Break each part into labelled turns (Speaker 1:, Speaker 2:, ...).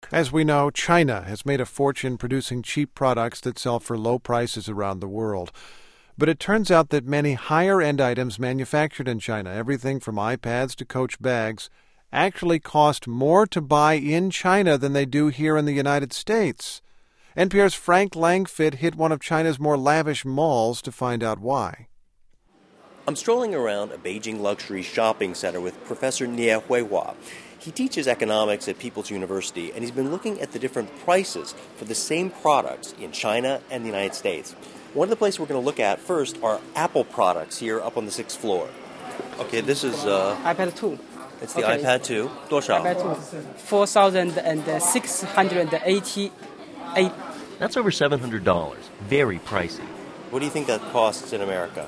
Speaker 1: As we know, China has made a fortune producing cheap products that sell for low prices around the world. But it turns out that many higher-end items manufactured in China, everything from iPads to Coach bags, actually cost more to buy in China than they do here in the United States. NPR's Frank Langfitt hit one of China's more lavish malls to find out why.
Speaker 2: I'm strolling around a Beijing luxury shopping center with Professor Nie Huihua. He teaches economics at People's University, and he's been looking at the different prices for the same products in China and the United States. One of the places we're going to look at first are Apple products here up on the 6th floor. Okay, this is
Speaker 3: iPad 2.
Speaker 2: It's the iPad 2. 多少?
Speaker 3: iPad 2, 4,688.
Speaker 4: That's over $700. Very pricey.
Speaker 2: What do you think that costs in America?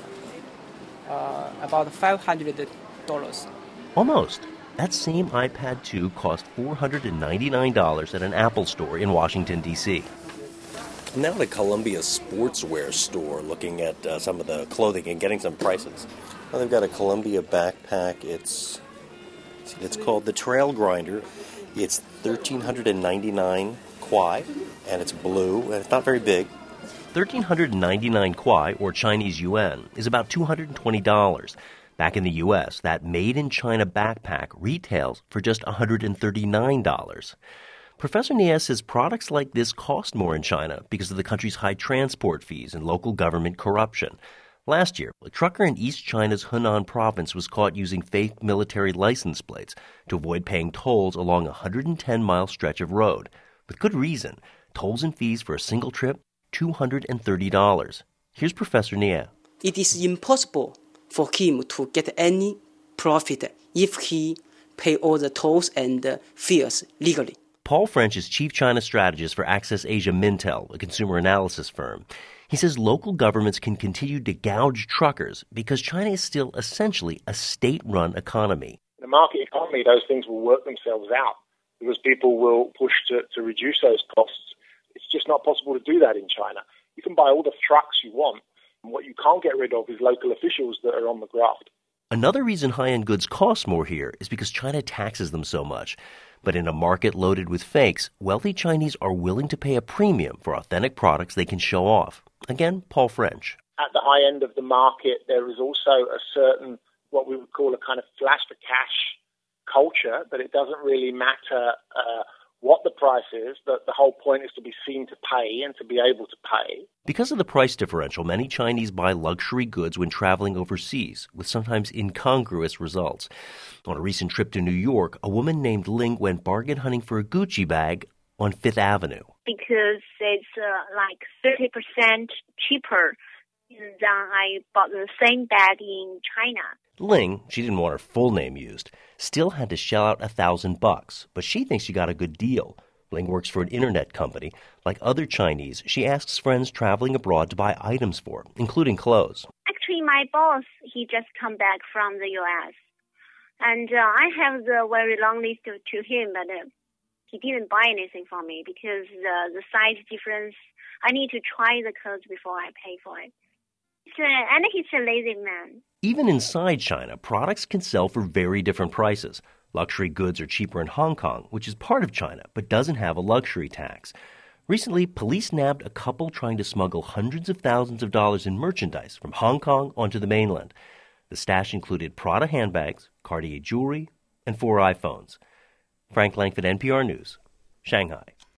Speaker 3: About $500.
Speaker 4: Almost. That same iPad 2 cost $499 at an Apple store in Washington, D.C.
Speaker 2: I'm now at a Columbia sportswear store looking at some of the clothing and getting some prices. Well, they've got a Columbia backpack. It's called the Trail Grinder. It's 1,399 kwai, and it's blue, and it's not very big.
Speaker 4: 1,399 kwai, or Chinese yuan, is about $220. Back in the U.S., that made-in-China backpack retails for just $139. Professor Nie says products like this cost more in China because of the country's high transport fees and local government corruption. Last year, a trucker in East China's Henan province was caught using fake military license plates to avoid paying tolls along a 110-mile stretch of road. With good reason. Tolls and fees for a single trip, $230. Here's Professor Nie.
Speaker 3: It is impossible for him to get any profit if he pay all the tolls and fees legally.
Speaker 4: Paul French is chief China strategist for Access Asia Mintel, a consumer analysis firm. He says local governments can continue to gouge truckers because China is still essentially a state-run economy.
Speaker 5: The market economy, those things will work themselves out because people will push to reduce those costs. It's just not possible to do that in China. You can buy all the trucks you want. And what you can't get rid of is local officials that are on the graft.
Speaker 4: Another reason high-end goods cost more here is because China taxes them so much. But in a market loaded with fakes, wealthy Chinese are willing to pay a premium for authentic products they can show off. Again, Paul French.
Speaker 5: At the high end of the market, there is also a certain, what we would call a kind of flash for cash culture, that it doesn't really matter what the price is, that the whole point is to be seen to pay and to be able to pay.
Speaker 4: Because of the price differential, many Chinese buy luxury goods when traveling overseas, with sometimes incongruous results. On a recent trip to New York, a woman named Ling went bargain hunting for a Gucci bag on Fifth Avenue.
Speaker 6: Because it's like 30% cheaper than I bought the same bag in China.
Speaker 4: Ling, she didn't want her full name used, still had to shell out $1,000, but she thinks she got a good deal. Ling works for an internet company. Like other Chinese, she asks friends traveling abroad to buy items for, including clothes.
Speaker 6: Actually, my boss, he just come back from the U.S. And I have the very long list to him, but he didn't buy anything for me because the size difference, I need to try the clothes before I pay for it. And he's a lazy man.
Speaker 4: Even inside China, products can sell for very different prices. Luxury goods are cheaper in Hong Kong, which is part of China, but doesn't have a luxury tax. Recently, police nabbed a couple trying to smuggle hundreds of thousands of dollars in merchandise from Hong Kong onto the mainland. The stash included Prada handbags, Cartier jewelry, and 4 iPhones. Frank Langfitt, NPR News, Shanghai.